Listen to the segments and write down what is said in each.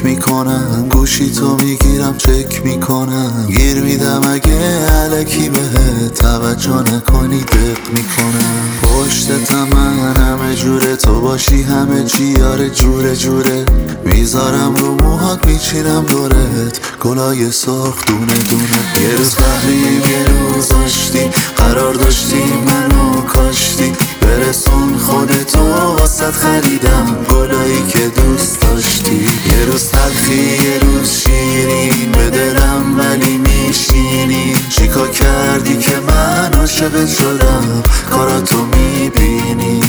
میکنم، گوشی تو میگیرم چک میکنم، گیر میدم اگه علکی بهت توجه نکنی دق میکنم. پشتتم من همه جوره، تو باشی همه چی یاره جوره جوره. میذارم رو موهات میچینم دورت گلای سرخ دونه دونه. یه روز فهمید یه روز داشتی، قرار داشتی منو کاشتی، برسون خودتو واسط خریدم گلایی که دوست داشتی. یه روز تلخی یه روز شیرین به دلم ولی میشینی. چیکار کردی که من عاشقت شدم کاراتو میبینی.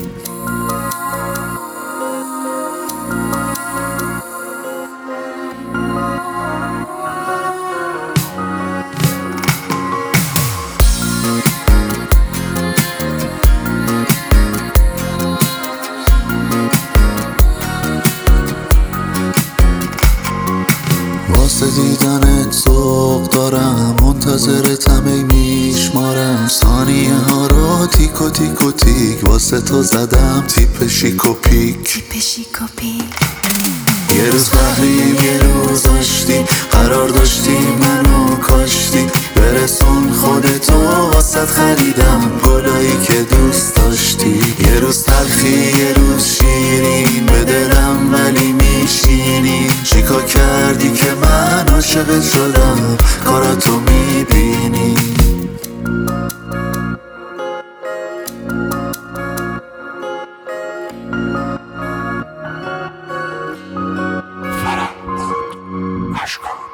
واسه دیدنت ذوق دارم، منتظرتم ای میشمارم. ثانیه ها رو تیک و تیک و تیک واسه تو زدم تیپ شیک و پیک. یه روز فهمیم یه روز داشتی، قرار داشتی منو کاشتی، برسون خودتو واسط خریدم گلایی که دوست داشتی. یه روز تلخی یه روز شیرین به دلم ولی میشینی. چیکار کردی که من عاشقت شدم کاراتو میبینی. اشکان